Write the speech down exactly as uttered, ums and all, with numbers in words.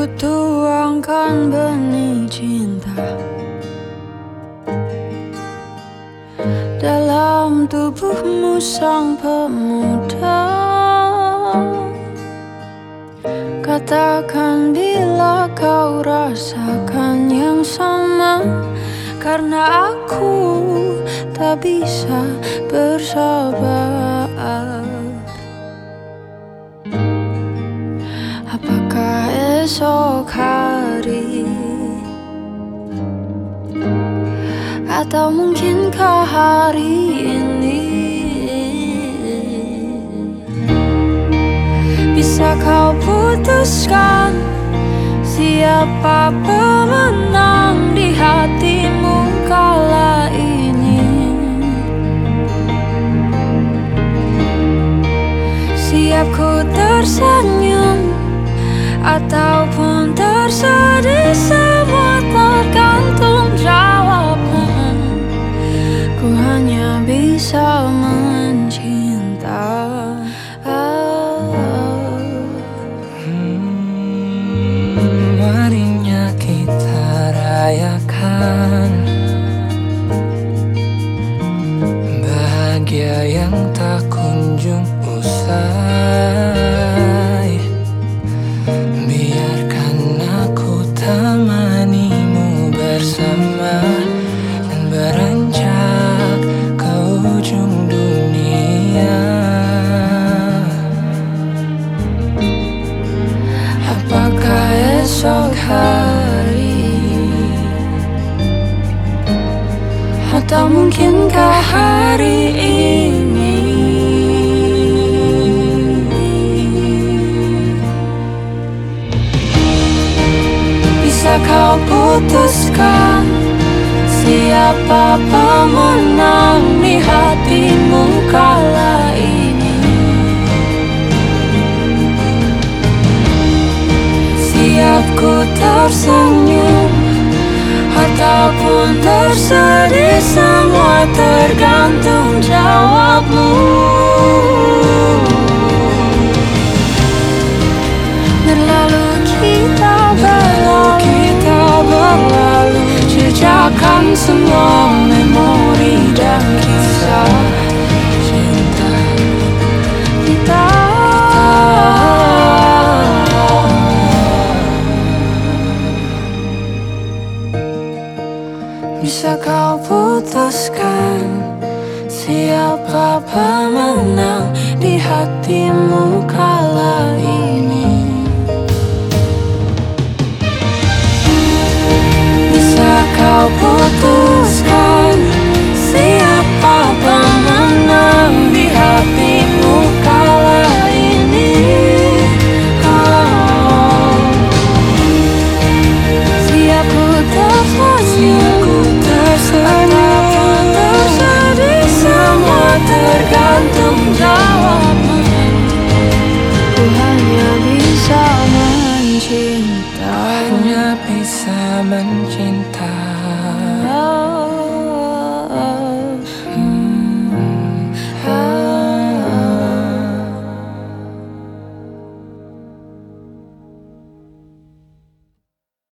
Ku tuangkan benih cinta dalam tubuhmu sang pemuda. Katakan bila kau rasakan yang sama, karena aku tak bisa bersabar. Apakah esok hari, atau mungkinkah hari ini, bisa kau putuskan siapa pemenang di hatimu kala ini? Siap ku tersenyum ataupun tersedih, semua tergantung jawabmu. Ku hanya bisa mencinta. hmm, Marinya kita rayakan bahagia yang tak kunjung usai. Biarkan aku temanimu bersama dan beranjak ke ujung dunia. Apakah esok hari, atau mungkinkah hari ini, bisa kau putuskan siapa pemenang di hatimu kala ini? Siap ku tersenyum ataupun tersedih, semua tergantung jawabmu. Berlalu kita berlalu, kita berlalu, jejakkan semua memori dan kisah cinta kita. Bisa kau putuskan siapa pemenang di hatimu kala ini? Bisa kau putuskan siapa pemenang di hatimu kala ini? Oh, siap ku tersenyum, ataupun tersedih, semua tergantung jawabmu. Ku hanya bisa mencinta, Hanya bisa mencinta.